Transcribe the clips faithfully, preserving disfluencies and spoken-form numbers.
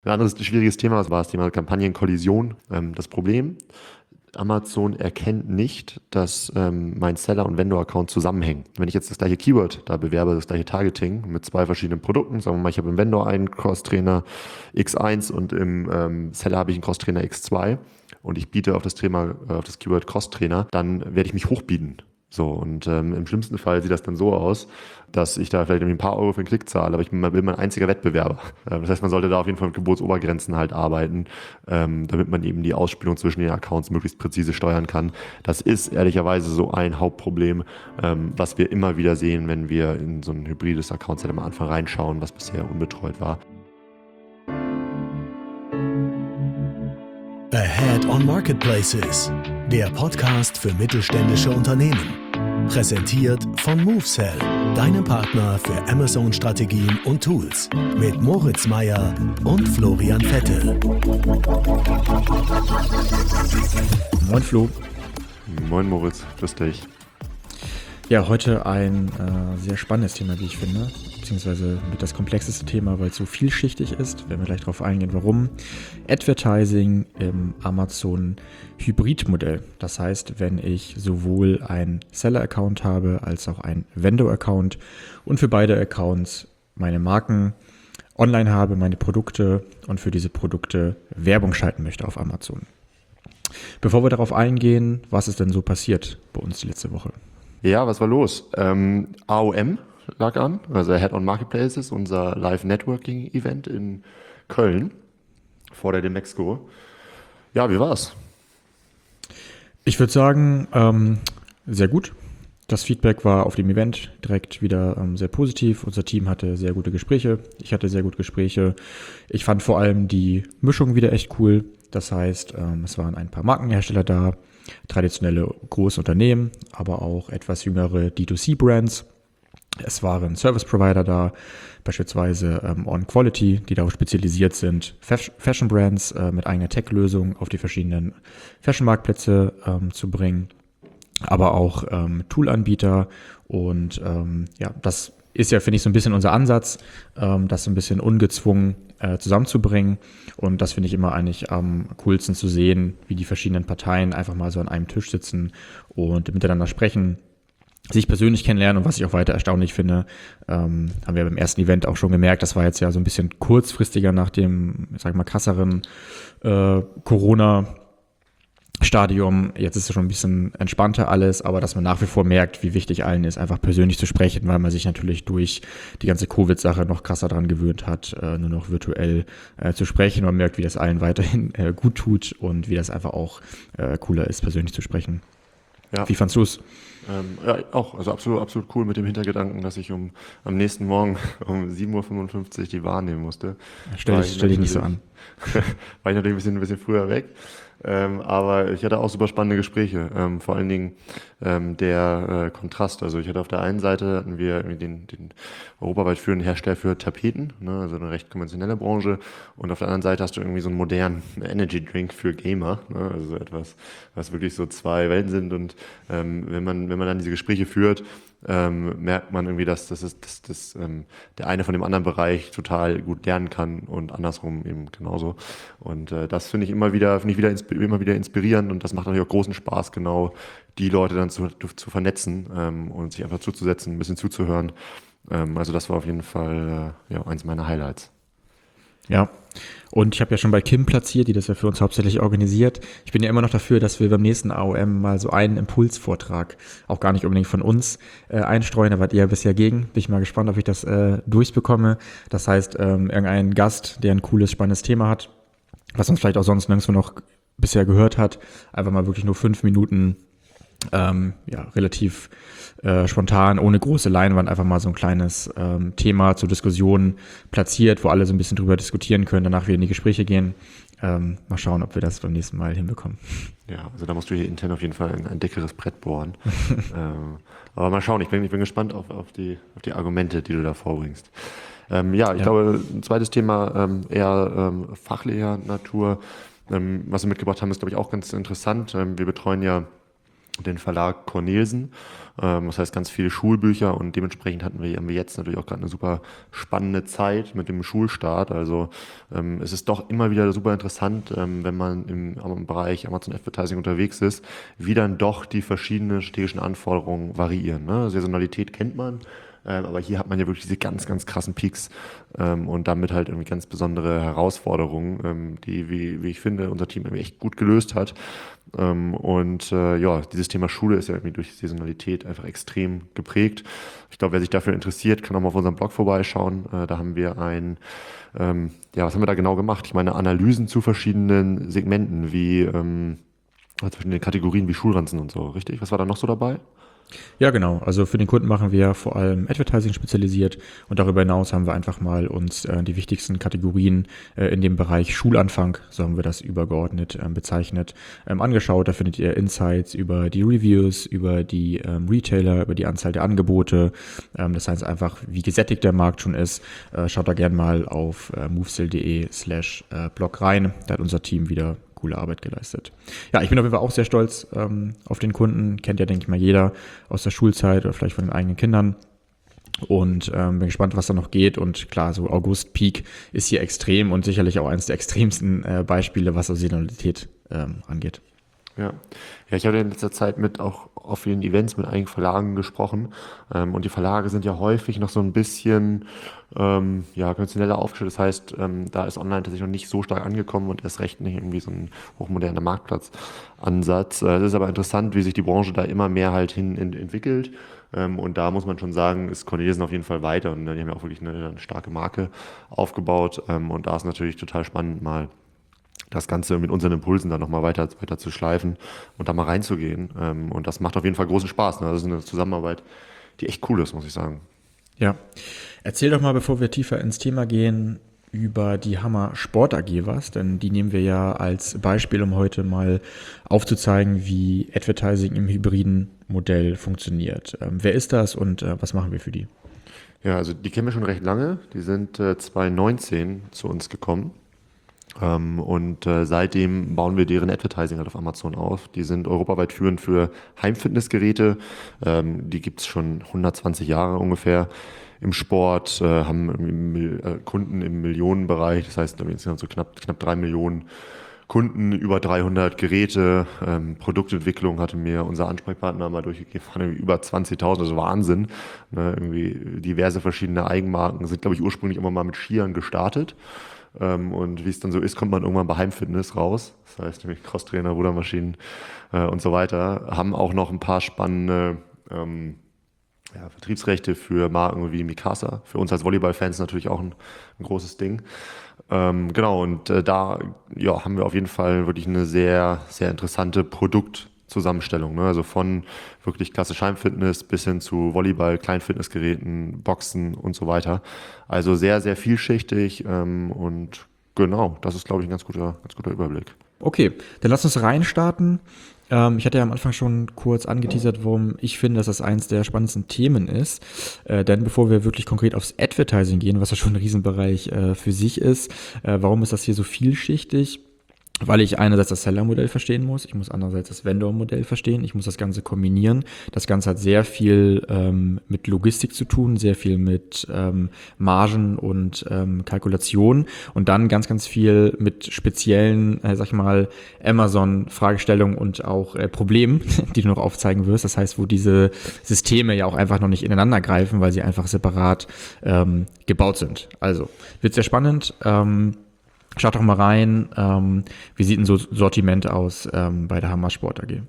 Ein anderes schwieriges Thema war das Thema Kampagnenkollision. Ähm, das Problem, Amazon erkennt nicht, dass ähm, mein Seller- und Vendor-Account zusammenhängen. Wenn ich jetzt das gleiche Keyword da bewerbe, das gleiche Targeting mit zwei verschiedenen Produkten, sagen wir mal, ich habe im Vendor einen Cross-Trainer X eins und im ähm, Seller habe ich einen Cross-Trainer X zwei und ich biete auf das Thema, äh, auf das Keyword Cross-Trainer, dann werde ich mich hochbieten. So, und ähm, im schlimmsten Fall sieht das dann so aus, dass ich da vielleicht irgendwie ein paar Euro für einen Klick zahle, aber ich bin, bin mein einziger Wettbewerber. Ähm, das heißt, man sollte da auf jeden Fall mit Gebotsobergrenzen halt arbeiten, ähm, damit man eben die Ausspielung zwischen den Accounts möglichst präzise steuern kann. Das ist ehrlicherweise so ein Hauptproblem, ähm, was wir immer wieder sehen, wenn wir in so ein hybrides Account-Set am Anfang reinschauen, was bisher unbetreut war. Ahead on Marketplaces, der Podcast für mittelständische Unternehmen. Präsentiert von MoveSell, deinem Partner für Amazon-Strategien und Tools. Mit Moritz Meyer und Florian Vettel. Moin Flo. Moin Moritz, grüß dich. Ja, heute ein äh, sehr spannendes Thema, wie ich finde, beziehungsweise mit das komplexeste Thema, weil es so vielschichtig ist. Werden wir gleich darauf eingehen, warum. Advertising im Amazon-Hybrid-Modell. Das heißt, wenn ich sowohl einen Seller-Account habe, als auch einen Vendor-Account und für beide Accounts meine Marken online habe, meine Produkte und für diese Produkte Werbung schalten möchte auf Amazon. Bevor wir darauf eingehen, was ist denn so passiert bei uns die letzte Woche? Ja, was war los? Ähm, A O M lag an, also Ahead on Marketplaces, unser Live-Networking-Event in Köln vor der Demexco. Ja, wie war's? Ich würde sagen, ähm, sehr gut. Das Feedback war auf dem Event direkt wieder ähm, sehr positiv. Unser Team hatte sehr gute Gespräche. Ich hatte sehr gute Gespräche. Ich fand vor allem die Mischung wieder echt cool. Das heißt, ähm, es waren ein paar Markenhersteller da, traditionelle große Unternehmen, aber auch etwas jüngere D zwei C-Brands. Es waren Service-Provider da, beispielsweise ähm, On Quality, die darauf spezialisiert sind, Fashion-Brands äh, mit eigener Tech-Lösung auf die verschiedenen Fashion-Marktplätze ähm, zu bringen, aber auch ähm, Tool-Anbieter. Und ähm, ja, das ist ja, finde ich, so ein bisschen unser Ansatz, ähm, das so ein bisschen ungezwungen äh, zusammenzubringen. Und das finde ich immer eigentlich am coolsten zu sehen, wie die verschiedenen Parteien einfach mal so an einem Tisch sitzen und miteinander sprechen, sich persönlich kennenlernen. Und was ich auch weiter erstaunlich finde, ähm, haben wir beim ersten Event auch schon gemerkt, das war jetzt ja so ein bisschen kurzfristiger nach dem, ich sag mal, krasseren äh, Corona- Stadium, jetzt ist es schon ein bisschen entspannter alles, aber dass man nach wie vor merkt, wie wichtig allen ist, einfach persönlich zu sprechen, weil man sich natürlich durch die ganze Covid-Sache noch krasser dran gewöhnt hat, äh, nur noch virtuell äh, zu sprechen. Man merkt, wie das allen weiterhin äh, gut tut und wie das einfach auch äh, cooler ist, persönlich zu sprechen. Ja. Wie fandst du es? Ähm, ja, auch, also absolut, absolut cool mit dem Hintergedanken, dass ich um am nächsten Morgen um sieben Uhr fünfundfünfzig die wahrnehmen musste. Stell dich, stell dich nicht so an. War ich natürlich ein bisschen, ein bisschen früher weg. Ähm, aber ich hatte auch super spannende Gespräche, ähm, vor allen Dingen ähm, der äh, Kontrast. Also ich hatte auf der einen Seite hatten wir irgendwie den, den europaweit führenden Hersteller für Tapeten, ne, also eine recht konventionelle Branche, und auf der anderen Seite hast du irgendwie so einen modernen Energy Drink für Gamer, ne, also etwas, was wirklich so zwei Welten sind. Und ähm, wenn man wenn man dann diese Gespräche führt, ähm, merkt man irgendwie, dass, dass, dass, dass ähm, der eine von dem anderen Bereich total gut lernen kann und andersrum eben genauso. Und äh, das finde ich immer wieder, finde ich wieder immer wieder inspirierend, und das macht natürlich auch großen Spaß, genau die Leute dann zu, zu vernetzen ähm, und sich einfach zuzusetzen, ein bisschen zuzuhören. Ähm, also das war auf jeden Fall äh, ja, eins meiner Highlights. Ja, und ich habe ja schon bei Kim platziert, die das ja für uns hauptsächlich organisiert. Ich bin ja immer noch dafür, dass wir beim nächsten A O M mal so einen Impulsvortrag, auch gar nicht unbedingt von uns, äh, einstreuen. Da wart ihr ja bisher gegen. Bin ich mal gespannt, ob ich das äh, durchbekomme. Das heißt, ähm, irgendein Gast, der ein cooles, spannendes Thema hat, was uns vielleicht auch sonst nirgendwo noch bisher gehört hat, einfach mal wirklich nur fünf Minuten ähm, ja, relativ äh, spontan, ohne große Leinwand, einfach mal so ein kleines ähm, Thema zur Diskussion platziert, wo alle so ein bisschen drüber diskutieren können, danach wieder in die Gespräche gehen. Ähm, mal schauen, ob wir das beim nächsten Mal hinbekommen. Ja, also da musst du hier intern auf jeden Fall ein, ein dickeres Brett bohren. ähm, aber mal schauen, ich bin, ich bin gespannt auf, auf, die, auf die Argumente, die du da vorbringst. Ähm, ja, ich ja. glaube, ein zweites Thema ähm, eher ähm, fachlicher Natur, ähm, was wir mitgebracht haben, ist, glaube ich, auch ganz interessant. Ähm, wir betreuen ja den Verlag Cornelsen. Ähm, das heißt ganz viele Schulbücher und dementsprechend hatten wir, haben wir jetzt natürlich auch gerade eine super spannende Zeit mit dem Schulstart. Also ähm, es ist doch immer wieder super interessant, ähm, wenn man im, im Bereich Amazon Advertising unterwegs ist, wie dann doch die verschiedenen strategischen Anforderungen variieren. Ne? Saisonalität kennt man. Ähm, aber hier hat man ja wirklich diese ganz, ganz krassen Peaks ähm, und damit halt irgendwie ganz besondere Herausforderungen, ähm, die, wie, wie ich finde, unser Team irgendwie echt gut gelöst hat. Ähm, und äh, ja, dieses Thema Schule ist ja irgendwie durch Saisonalität einfach extrem geprägt. Ich glaube, wer sich dafür interessiert, kann auch mal auf unserem Blog vorbeischauen. Äh, da haben wir ein, ähm, ja, was haben wir da genau gemacht? Ich meine, Analysen zu verschiedenen Segmenten, wie ähm, verschiedene Kategorien wie Schulranzen und so, richtig? Was war da noch so dabei? Ja, genau. Also für den Kunden machen wir vor allem Advertising spezialisiert und darüber hinaus haben wir einfach mal uns äh, die wichtigsten Kategorien äh, in dem Bereich Schulanfang, so haben wir das übergeordnet ähm, bezeichnet, ähm, angeschaut. Da findet ihr Insights über die Reviews, über die ähm, Retailer, über die Anzahl der Angebote. Ähm, das heißt einfach, wie gesättigt der Markt schon ist. Äh, schaut da gerne mal auf äh, movesale.de slash blog rein. Da hat unser Team wieder coole Arbeit geleistet. Ja, ich bin auf jeden Fall auch sehr stolz ähm, auf den Kunden. Kennt ja, denke ich mal, jeder aus der Schulzeit oder vielleicht von den eigenen Kindern. Und ähm, bin gespannt, was da noch geht. Und klar, so August-Peak ist hier extrem und sicherlich auch eines der extremsten äh, Beispiele, was Saisonalität ähm, angeht. Ja. ja, ich habe in letzter Zeit mit auch auf vielen Events mit einigen Verlagen gesprochen ähm, und die Verlage sind ja häufig noch so ein bisschen ähm, ja, konventioneller aufgestellt. Das heißt, ähm, da ist online tatsächlich noch nicht so stark angekommen und erst recht nicht irgendwie so ein hochmoderner Marktplatzansatz. Es äh, ist aber interessant, wie sich die Branche da immer mehr halt hin ent- entwickelt. Ähm, und da muss man schon sagen, ist Cornelsen auf jeden Fall weiter und äh, die haben ja auch wirklich eine, eine starke Marke aufgebaut ähm, und da ist natürlich total spannend, mal das Ganze mit unseren Impulsen dann nochmal weiter, weiter zu schleifen und da mal reinzugehen. Ähm, und das macht auf jeden Fall großen Spaß. Ne? Das ist eine Zusammenarbeit, die echt cool ist, muss ich sagen. Ja, erzähl doch mal, bevor wir tiefer ins Thema gehen, über die Hammer Sport A G was, denn die nehmen wir ja als Beispiel, um heute mal aufzuzeigen, wie Advertising im hybriden Modell funktioniert. Ähm, wer ist das und äh, was machen wir für die? Ja, also die kennen wir schon recht lange. Die sind äh, zwanzig neunzehn zu uns gekommen. Ähm, und äh, seitdem bauen wir deren Advertising halt auf Amazon auf. Die sind europaweit führend für Heimfitnessgeräte. Ähm, die gibt's schon hundertzwanzig Jahre ungefähr im Sport, äh, haben im, äh, Kunden im Millionenbereich, das heißt insgesamt so knapp, knapp drei Millionen Kunden, über dreihundert Geräte. Ähm, Produktentwicklung hatte mir unser Ansprechpartner mal durchgegeben, waren irgendwie über zwanzigtausend, also Wahnsinn. Ne, irgendwie diverse verschiedene Eigenmarken, sind glaube ich ursprünglich immer mal mit Skiern gestartet. Ähm, und wie es dann so ist, kommt man irgendwann bei Heimfitness raus. Das heißt nämlich Crosstrainer, Rudermaschinen äh, und so weiter. Haben auch noch ein paar spannende ähm, ja, Vertriebsrechte für Marken wie Mikasa. Für uns als Volleyball-Fans natürlich auch ein, ein großes Ding. Ähm, genau, und äh, da ja, haben wir auf jeden Fall wirklich eine sehr, sehr interessante Produktzusammenstellung. Ne? Also von wirklich klassisch Heimfitness bis hin zu Volleyball, Kleinfitnessgeräten, Boxen und so weiter. Also sehr, sehr vielschichtig ähm, und genau, das ist, glaube ich, ein ganz guter, ganz guter Überblick. Okay, dann lass uns reinstarten. Ähm, ich hatte ja am Anfang schon kurz angeteasert, warum ich finde, dass das eins der spannendsten Themen ist. Äh, denn bevor wir wirklich konkret aufs Advertising gehen, was ja schon ein Riesenbereich äh, für sich ist, äh, warum ist das hier so vielschichtig? Weil ich einerseits das Seller-Modell verstehen muss, ich muss andererseits das Vendor-Modell verstehen, ich muss das Ganze kombinieren. Das Ganze hat sehr viel ähm, mit Logistik zu tun, sehr viel mit ähm, Margen und ähm, Kalkulation und dann ganz, ganz viel mit speziellen, äh, sag ich mal, Amazon-Fragestellungen und auch äh, Problemen, die du noch aufzeigen wirst. Das heißt, wo diese Systeme ja auch einfach noch nicht ineinander greifen, weil sie einfach separat ähm, gebaut sind. Also, wird sehr spannend. Ähm, Schaut doch mal rein, ähm, wie sieht ein so Sortiment aus ähm, bei der Hammer Sport A G?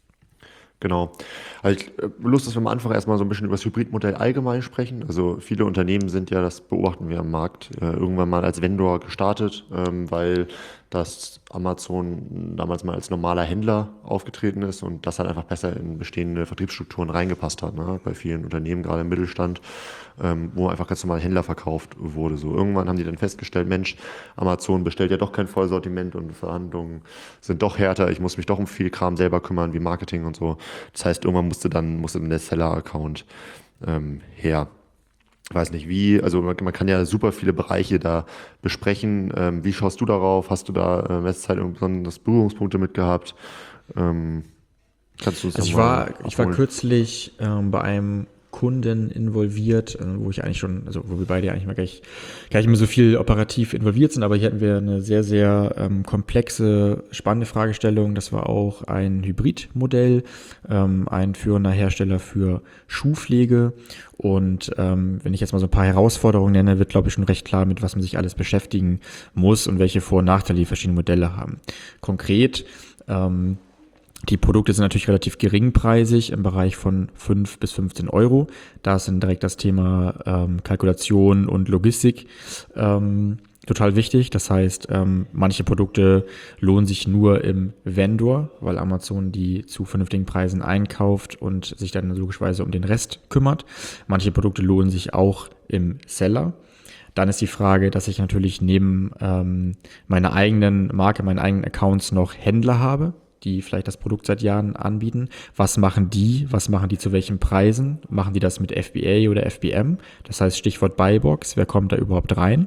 Genau. Also ich äh, Lust, dass wir am Anfang erstmal so ein bisschen über das Hybridmodell allgemein sprechen. Also viele Unternehmen sind ja, das beobachten wir am Markt, äh, irgendwann mal als Vendor gestartet, ähm, weil das Amazon damals mal als normaler Händler aufgetreten ist und das halt einfach besser in bestehende Vertriebsstrukturen reingepasst hat, ne? Bei vielen Unternehmen, gerade im Mittelstand, ähm, wo einfach ganz normal Händler verkauft wurde. So irgendwann haben die dann festgestellt, Mensch, Amazon bestellt ja doch kein Vollsortiment und Verhandlungen sind doch härter, ich muss mich doch um viel Kram selber kümmern, wie Marketing und so. Das heißt, irgendwann musste dann, musste dann der Seller-Account ähm, her. Ich weiß nicht wie, also man, man kann ja super viele Bereiche da besprechen. Ähm, wie schaust du darauf? Hast du da äh, in letzter Zeit besonders Berührungspunkte mit gehabt? Ähm, Kannst du uns Also ich mal war, ich war abholen? kürzlich ähm, bei einem Kunden involviert, äh, wo ich eigentlich schon, also wo wir beide eigentlich mal gleich, gar nicht mehr so viel operativ involviert sind, aber hier hatten wir eine sehr, sehr ähm, komplexe, spannende Fragestellung. Das war auch ein Hybridmodell, ähm, ein führender Hersteller für Schuhpflege. Und ähm, wenn ich jetzt mal so ein paar Herausforderungen nenne, wird, glaube ich, schon recht klar, mit was man sich alles beschäftigen muss und welche Vor- und Nachteile die verschiedenen Modelle haben. Konkret, ähm, die Produkte sind natürlich relativ geringpreisig im Bereich von fünf bis fünfzehn Euro. Da ist dann direkt das Thema ähm, Kalkulation und Logistik ähm, total wichtig. Das heißt, ähm, manche Produkte lohnen sich nur im Vendor, weil Amazon die zu vernünftigen Preisen einkauft und sich dann logischerweise um den Rest kümmert. Manche Produkte lohnen sich auch im Seller. Dann ist die Frage, dass ich natürlich neben ähm, meiner eigenen Marke, meinen eigenen Accounts noch Händler habe, die vielleicht das Produkt seit Jahren anbieten. Was machen die? Was machen die zu welchen Preisen? Machen die das mit F B A oder F B M? Das heißt Stichwort Buybox. Wer kommt da überhaupt rein?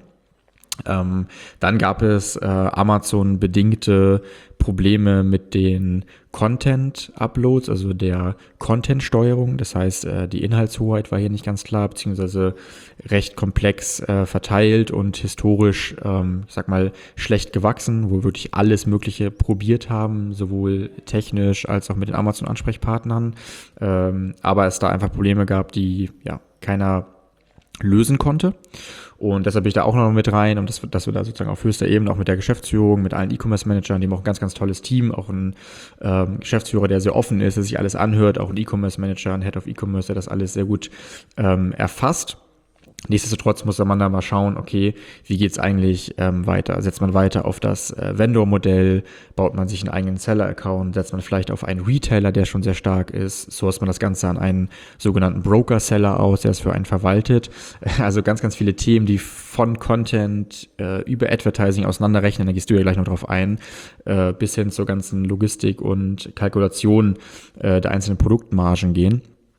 Ähm, dann gab es äh, Amazon-bedingte Probleme mit den Content-Uploads, also der Content-Steuerung. Das heißt, äh, die Inhaltshoheit war hier nicht ganz klar, beziehungsweise recht komplex äh, verteilt und historisch, ähm, ich sag mal, schlecht gewachsen, wo wir wirklich alles Mögliche probiert haben, sowohl technisch als auch mit den Amazon-Ansprechpartnern. Ähm, aber es da einfach Probleme gab, die ja keiner lösen konnte. Und deshalb bin ich da auch noch mit rein, und das, dass wir da sozusagen auf höchster Ebene auch mit der Geschäftsführung, mit allen E-Commerce-Managern, die haben auch ein ganz, ganz tolles Team, auch ein ähm, Geschäftsführer, der sehr offen ist, der sich alles anhört, auch ein E-Commerce-Manager, ein Head of E-Commerce, der das alles sehr gut ähm, erfasst. Nichtsdestotrotz muss man da mal schauen, okay, wie geht's eigentlich ähm, weiter? Setzt man weiter auf das äh, Vendor-Modell? Baut man sich einen eigenen Seller-Account? Setzt man vielleicht auf einen Retailer, der schon sehr stark ist? Sourced man das Ganze an einen sogenannten Broker-Seller aus, der es für einen verwaltet? Also ganz, ganz viele Themen, die von Content äh, über Advertising auseinanderrechnen, da gehst du ja gleich noch drauf ein, äh, bis hin zur ganzen Logistik und Kalkulation äh, der einzelnen Produktmargen gehen.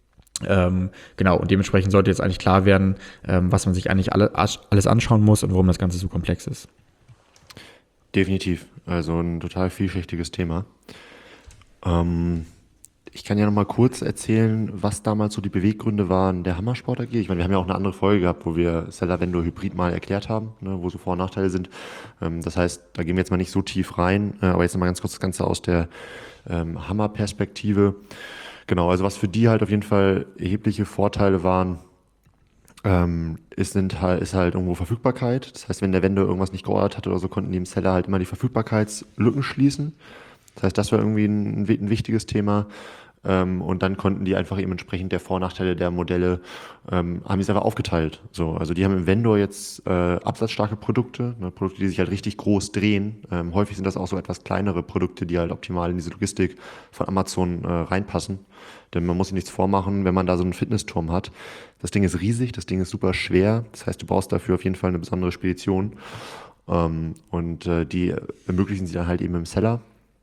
Ähm, genau, und dementsprechend sollte jetzt eigentlich klar werden, ähm, was man sich eigentlich alle, alles anschauen muss und warum das Ganze so komplex ist. Definitiv, also ein total vielschichtiges Thema. Ähm, ich kann ja noch mal kurz erzählen, was damals so die Beweggründe waren der Hammersport A G. Ich meine, wir haben ja auch eine andere Folge gehabt, wo wir Seller Vendor Hybrid mal erklärt haben, ne, wo so Vor- und Nachteile sind. Ähm, das heißt, da gehen wir jetzt mal nicht so tief rein, äh, aber jetzt noch mal ganz kurz das Ganze aus der ähm, Hammer-Perspektive. Genau, also was für die halt auf jeden Fall erhebliche Vorteile waren, ähm, ist, sind halt, ist halt irgendwo Verfügbarkeit. Das heißt, wenn der Vendor irgendwas nicht geordert hat oder so, konnten die im Seller halt immer die Verfügbarkeitslücken schließen. Das heißt, das war irgendwie ein, ein wichtiges Thema. Ähm, und dann konnten die einfach eben entsprechend der Vor- und Nachteile der Modelle, ähm, haben die es einfach aufgeteilt. So, also die haben im Vendor jetzt äh, absatzstarke Produkte, ne, Produkte, die sich halt richtig groß drehen. Ähm, häufig sind das auch so etwas kleinere Produkte, die halt optimal in diese Logistik von Amazon äh, reinpassen. Denn man muss sich nichts vormachen, wenn man da so einen Fitnessturm hat. Das Ding ist riesig, das Ding ist super schwer. Das heißt, du brauchst dafür auf jeden Fall eine besondere Spedition. Ähm, und äh, die ermöglichen sie dann halt eben im Seller.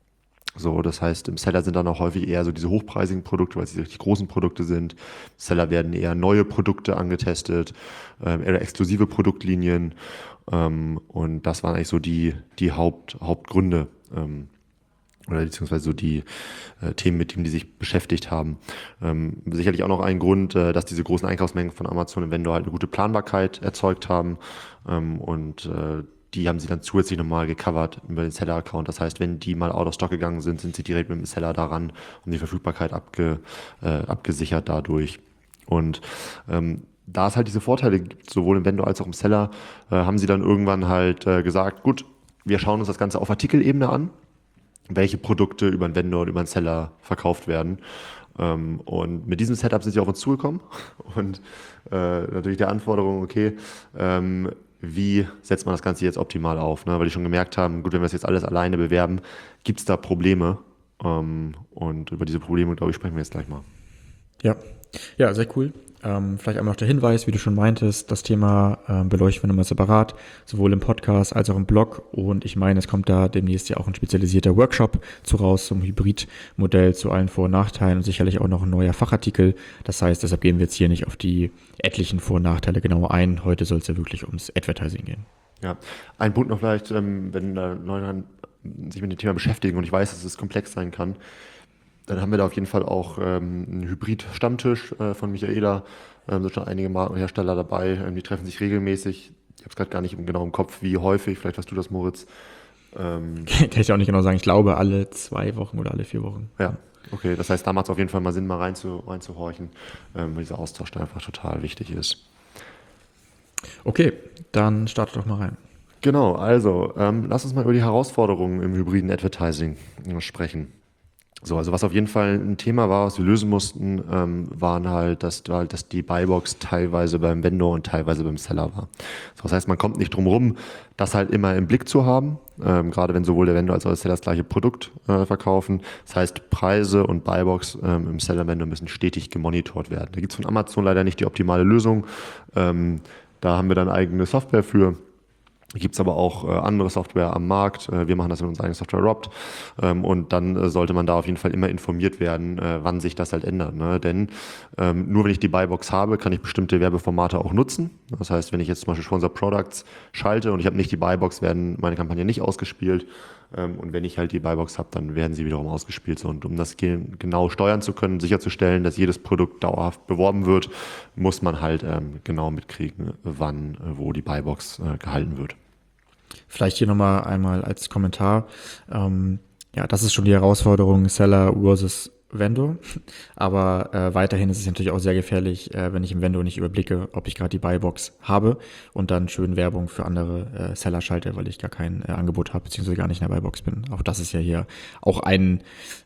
So, das heißt, im Seller sind dann auch häufig eher so diese hochpreisigen Produkte, weil es die richtig großen Produkte sind. Im Seller werden eher neue Produkte angetestet, ähm, eher exklusive Produktlinien. Ähm, und das waren eigentlich so die, die Haupt, Hauptgründe, ähm, oder beziehungsweise so die äh, Themen, mit denen die sich beschäftigt haben. Ähm, sicherlich auch noch ein Grund, äh, dass diese großen Einkaufsmengen von Amazon im Vendor halt eine gute Planbarkeit erzeugt haben. Ähm, und äh, die haben sie dann zusätzlich nochmal gecovert über den Seller-Account. Das heißt, wenn die mal out of stock gegangen sind, sind sie direkt mit dem Seller daran und die Verfügbarkeit abge, äh, abgesichert dadurch. Und ähm, da es halt diese Vorteile gibt, sowohl im Vendor als auch im Seller, äh, haben sie dann irgendwann halt äh, gesagt, gut, wir schauen uns das Ganze auf Artikelebene an, welche Produkte über einen Vendor und über einen Seller verkauft werden. Ähm, und mit diesem Setup sind sie auf uns zugekommen und äh, natürlich der Anforderung, okay, ähm, wie setzt man das Ganze jetzt optimal auf, ne? Weil die schon gemerkt haben, gut, wenn wir das jetzt alles alleine bewerben, gibt es da Probleme, ähm, und über diese Probleme, glaube ich, sprechen wir jetzt gleich mal. Ja, ja, sehr cool. Ähm, vielleicht einmal noch der Hinweis, wie du schon meintest, das Thema ähm, beleuchten wir nochmal separat, sowohl im Podcast als auch im Blog, und ich meine, es kommt da demnächst ja auch ein spezialisierter Workshop zu raus zum Hybridmodell, zu allen Vor- und Nachteilen, und sicherlich auch noch ein neuer Fachartikel. Das heißt, deshalb gehen wir jetzt hier nicht auf die etlichen Vor- und Nachteile genauer ein. Heute soll es ja wirklich ums Advertising gehen. Ja, ein Punkt noch vielleicht, ähm, wenn da Leute sich mit dem Thema beschäftigen, und ich weiß, dass es komplex sein kann. Dann haben wir da auf jeden Fall auch ähm, einen Hybrid-Stammtisch äh, von Michaela. Ähm, sind schon einige Markenhersteller dabei. Ähm, die treffen sich regelmäßig. Ich habe es gerade gar nicht genau im Kopf, wie häufig. Vielleicht weißt du das, Moritz. Ähm, Kann ich auch nicht genau sagen. Ich glaube, alle zwei Wochen oder alle vier Wochen. ja, okay. Das heißt, da macht es auf jeden Fall mal Sinn, mal rein zu, reinzuhorchen, ähm, weil dieser Austausch da einfach total wichtig ist. Okay, dann starte doch mal rein. Genau, also ähm, lass uns mal über die Herausforderungen im hybriden Advertising äh, sprechen. So, also was auf jeden Fall ein Thema war, was wir lösen mussten, ähm, waren halt, dass, halt, dass die Buybox teilweise beim Vendor und teilweise beim Seller war. So, das heißt, man kommt nicht drum rum, das halt immer im Blick zu haben, ähm, gerade wenn sowohl der Vendor als auch der Seller das gleiche Produkt äh, verkaufen. Das heißt, Preise und Buybox ähm, im Seller-Vendor müssen stetig gemonitort werden. Da gibt es von Amazon leider nicht die optimale Lösung. Ähm, da haben wir dann eigene Software für. Gibt es aber auch äh, andere Software am Markt. Äh, wir machen das in unserer eigenen Software Robt. Ähm, und dann äh, sollte man da auf jeden Fall immer informiert werden, äh, wann sich das halt ändert. Ne? Denn ähm, nur wenn ich die Buybox habe, kann ich bestimmte Werbeformate auch nutzen. Das heißt, wenn ich jetzt zum Beispiel Sponsor Products schalte und ich habe nicht die Buybox, werden meine Kampagnen nicht ausgespielt. Ähm, und wenn ich halt die Buybox habe, dann werden sie wiederum ausgespielt. So, und um das ge- genau steuern zu können, sicherzustellen, dass jedes Produkt dauerhaft beworben wird, muss man halt ähm, genau mitkriegen, wann, äh, wo die Buybox äh, gehalten wird. Vielleicht hier nochmal einmal als Kommentar. Ähm, ja, das ist schon die Herausforderung Seller versus Vendor. Aber äh, weiterhin ist es natürlich auch sehr gefährlich, äh, wenn ich im Vendor nicht überblicke, ob ich gerade die Buybox habe und dann schön Werbung für andere äh, Seller schalte, weil ich gar kein äh, Angebot habe, beziehungsweise gar nicht in der Buybox bin. Auch das ist ja hier auch ein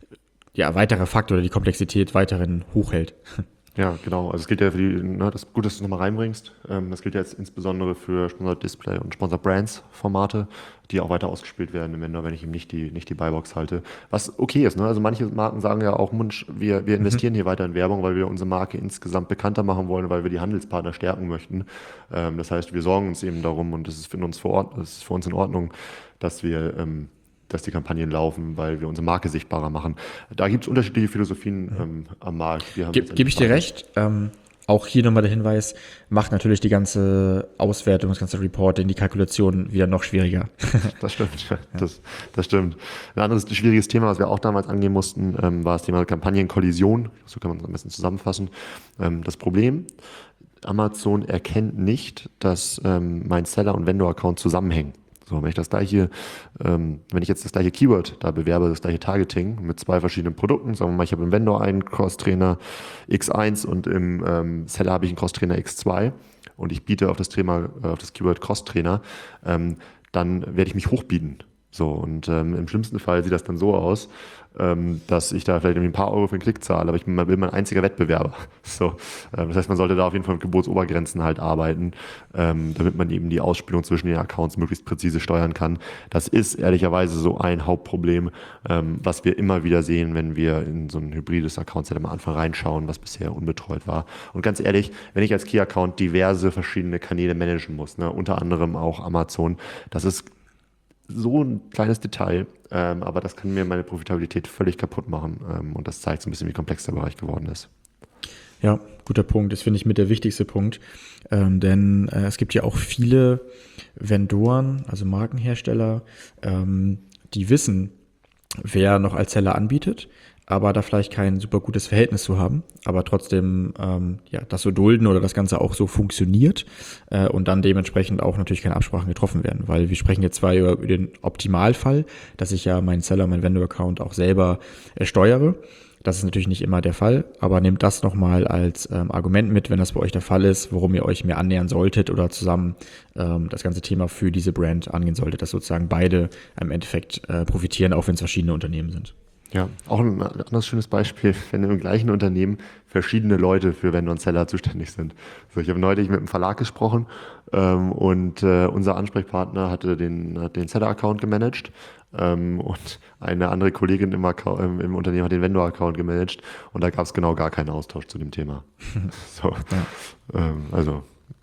ja, weiterer Faktor, der die Komplexität weiterhin hochhält. Ja, genau. Also es gilt ja für die, ne, das ist gut, dass du es nochmal reinbringst. Ähm, das gilt ja jetzt insbesondere für Sponsor Display und Sponsor Brands Formate, die auch weiter ausgespielt werden im Vendor, wenn ich ihm nicht die, nicht die Buybox halte. Was okay ist, ne? Also manche Marken sagen ja auch, Mensch, wir, wir investieren mhm. hier weiter in Werbung, weil wir unsere Marke insgesamt bekannter machen wollen, weil wir die Handelspartner stärken möchten. Ähm, das heißt, wir sorgen uns eben darum und das ist für uns, vor Ort, das ist für uns in Ordnung, dass wir ähm, dass die Kampagnen laufen, weil wir unsere Marke sichtbarer machen. Da gibt es unterschiedliche Philosophien ähm, am Markt. Ge- Gebe ich dir recht. Ähm, auch hier nochmal der Hinweis, macht natürlich die ganze Auswertung, das ganze Reporting, die Kalkulation wieder noch schwieriger. Das stimmt, ja. das, das stimmt. Ein anderes schwieriges Thema, was wir auch damals angehen mussten, ähm, war das Thema Kampagnenkollision. So kann man es am besten zusammenfassen. Ähm, das Problem, Amazon erkennt nicht, dass ähm, mein Seller- und Vendor-Account zusammenhängen. So, wenn ich das gleiche, ähm, wenn ich jetzt das gleiche Keyword da bewerbe, das gleiche Targeting mit zwei verschiedenen Produkten, sagen wir mal, ich habe im Vendor einen Cross-Trainer X eins und im ähm, Seller habe ich einen Cross-Trainer X zwei und ich biete auf das Thema, äh, auf das Keyword Cross-Trainer, ähm, dann werde ich mich hochbieten. So, und ähm, im schlimmsten Fall sieht das dann so aus, ähm, dass ich da vielleicht ein paar Euro für einen Klick zahle, aber ich bin, bin mein einziger Wettbewerber. So, ähm, das heißt, man sollte da auf jeden Fall mit Gebotsobergrenzen halt arbeiten, ähm, damit man eben die Ausspielung zwischen den Accounts möglichst präzise steuern kann. Das ist ehrlicherweise so ein Hauptproblem, ähm, was wir immer wieder sehen, wenn wir in so ein hybrides Account-Set am Anfang reinschauen, was bisher unbetreut war. Und ganz ehrlich, wenn ich als Key-Account diverse verschiedene Kanäle managen muss, ne, unter anderem auch Amazon, das ist so ein kleines Detail, ähm, aber das kann mir meine Profitabilität völlig kaputt machen ähm, und das zeigt so ein bisschen, wie komplex der Bereich geworden ist. Ja, guter Punkt. Das finde ich mit der wichtigste Punkt, ähm, denn äh, es gibt ja auch viele Vendoren, also Markenhersteller, ähm, die wissen, wer noch als Seller anbietet, aber da vielleicht kein super gutes Verhältnis zu haben, aber trotzdem ähm, ja das so dulden oder das Ganze auch so funktioniert äh, und dann dementsprechend auch natürlich keine Absprachen getroffen werden, weil wir sprechen jetzt zwar über, über den Optimalfall, dass ich ja meinen Seller, meinen Vendor-Account auch selber äh, steuere. Das ist natürlich nicht immer der Fall, aber nehmt das nochmal als ähm, Argument mit, wenn das bei euch der Fall ist, worum ihr euch mehr annähern solltet oder zusammen ähm, das ganze Thema für diese Brand angehen solltet, dass sozusagen beide im Endeffekt äh, profitieren, auch wenn es verschiedene Unternehmen sind. Ja, auch ein anderes schönes Beispiel, wenn im gleichen Unternehmen verschiedene Leute für Vendor und Seller zuständig sind. So, ich habe neulich mit einem Verlag gesprochen ähm, und äh, unser Ansprechpartner hatte den, hat den Seller-Account gemanagt ähm, und eine andere Kollegin im, Account, im, im Unternehmen hat den Vendor-Account gemanagt und da gab es genau gar keinen Austausch zu dem Thema. So, ja. ähm, also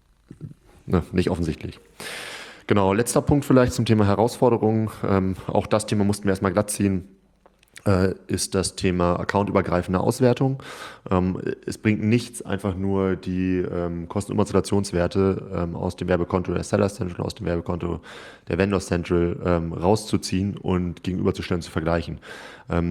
ne, nicht offensichtlich. Genau, letzter Punkt vielleicht zum Thema Herausforderungen. Ähm, auch das Thema mussten wir erstmal glatt ziehen. Ist das Thema accountübergreifende Auswertung. Ähm, es bringt nichts, einfach nur die ähm, Kosten- und Amortisationswerte ähm, aus dem Werbekonto der Seller Central, aus dem Werbekonto der Vendor Central ähm, rauszuziehen und gegenüberzustellen, zu vergleichen. Ähm,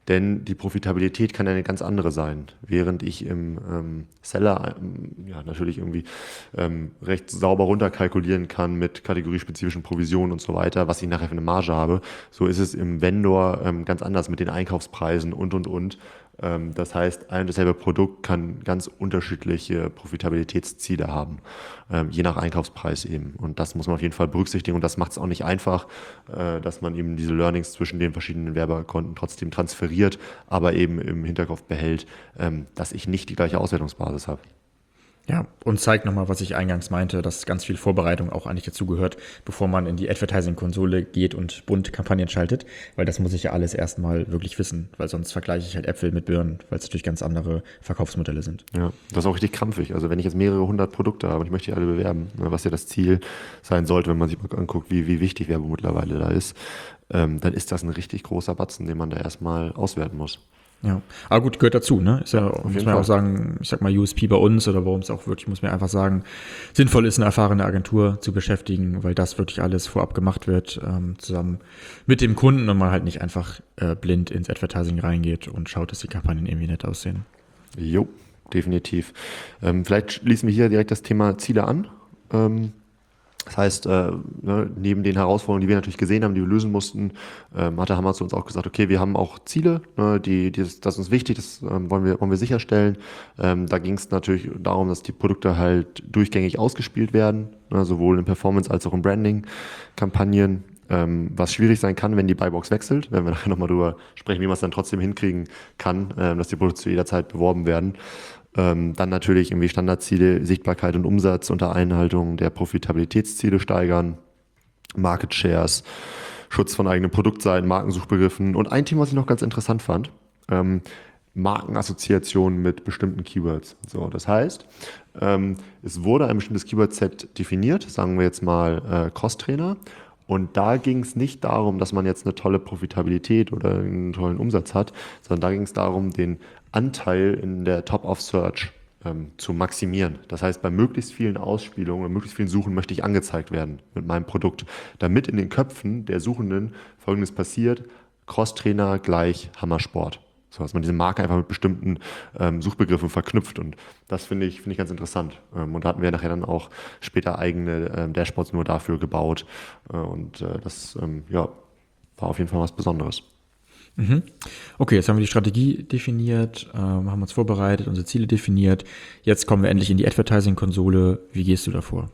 Denn die Profitabilität kann eine ganz andere sein. Während ich im ähm, Seller ähm, ja, natürlich irgendwie ähm, recht sauber runterkalkulieren kann mit kategoriespezifischen Provisionen und so weiter, was ich nachher für eine Marge habe, so ist es im Vendor ähm, ganz anders mit den Einkaufspreisen und, und, und. Ähm, das heißt, ein und dasselbe Produkt kann ganz unterschiedliche Profitabilitätsziele haben, ähm, je nach Einkaufspreis eben. Und das muss man auf jeden Fall berücksichtigen. Und das macht es auch nicht einfach, äh, dass man eben diese Learnings zwischen den verschiedenen Werbekonten trotzdem transferiert, aber eben im Hinterkopf behält, ähm, dass ich nicht die gleiche Auswertungsbasis habe. Ja, und zeigt nochmal, was ich eingangs meinte, dass ganz viel Vorbereitung auch eigentlich dazu gehört, bevor man in die Advertising-Konsole geht und bunt Kampagnen schaltet, weil das muss ich ja alles erstmal wirklich wissen, weil sonst vergleiche ich halt Äpfel mit Birnen, weil es natürlich ganz andere Verkaufsmodelle sind. Ja, das ist auch richtig krampfig. Also wenn ich jetzt mehrere hundert Produkte habe und ich möchte die alle bewerben, was ja das Ziel sein sollte, wenn man sich mal anguckt, wie, wie wichtig Werbung mittlerweile da ist, ähm, dann ist das ein richtig großer Batzen, den man da erstmal auswerten muss. Ja, aber gut, gehört dazu, ne? Ist ja, Ja, muss man Fall. auch sagen, ich sag mal U S P bei uns oder warum es auch wirklich, muss man einfach sagen, sinnvoll ist, eine erfahrene Agentur zu beschäftigen, weil das wirklich alles vorab gemacht wird, ähm, zusammen mit dem Kunden und man halt nicht einfach äh, blind ins Advertising reingeht und schaut, dass die Kampagnen irgendwie nett aussehen. Jo, definitiv. Ähm, vielleicht schließen wir hier direkt das Thema Ziele an. Ähm, Das heißt, äh, ne, neben den Herausforderungen, die wir natürlich gesehen haben, die wir lösen mussten, ähm, hatte Hammer zu uns auch gesagt, okay, wir haben auch Ziele, ne, die, die das, das ist uns wichtig, das ähm, wollen wir, wollen wir sicherstellen. Ähm, da ging es natürlich darum, dass die Produkte halt durchgängig ausgespielt werden, ne, sowohl in Performance als auch in Branding-Kampagnen, ähm, was schwierig sein kann, wenn die Buybox wechselt. Werden wir nachher nochmal drüber sprechen, wie man es dann trotzdem hinkriegen kann, ähm, dass die Produkte zu jeder Zeit beworben werden. Ähm, dann natürlich irgendwie Standardziele, Sichtbarkeit und Umsatz unter Einhaltung der Profitabilitätsziele steigern, Market Shares, Schutz von eigenen Produktseiten, Markensuchbegriffen und ein Thema, was ich noch ganz interessant fand, ähm, Markenassoziationen mit bestimmten Keywords. So, das heißt, ähm, es wurde ein bestimmtes Keyword-Set definiert, sagen wir jetzt mal äh, Cost-Trainer. Und da ging es nicht darum, dass man jetzt eine tolle Profitabilität oder einen tollen Umsatz hat, sondern da ging es darum, den Anteil in der Top of Search ähm, zu maximieren. Das heißt, bei möglichst vielen Ausspielungen und möglichst vielen Suchen möchte ich angezeigt werden mit meinem Produkt, damit in den Köpfen der Suchenden Folgendes passiert: Crosstrainer gleich Hammersport. So, dass man diese Marke einfach mit bestimmten ähm, Suchbegriffen verknüpft, und das finde ich, finde ich ganz interessant. Ähm, und da hatten wir nachher dann auch später eigene ähm, Dashboards nur dafür gebaut, äh, und äh, das ähm, ja, war auf jeden Fall was Besonderes. Mhm. Okay, jetzt haben wir die Strategie definiert, ähm, haben uns vorbereitet, unsere Ziele definiert. Jetzt kommen wir endlich in die Advertising-Konsole. Wie gehst du davor?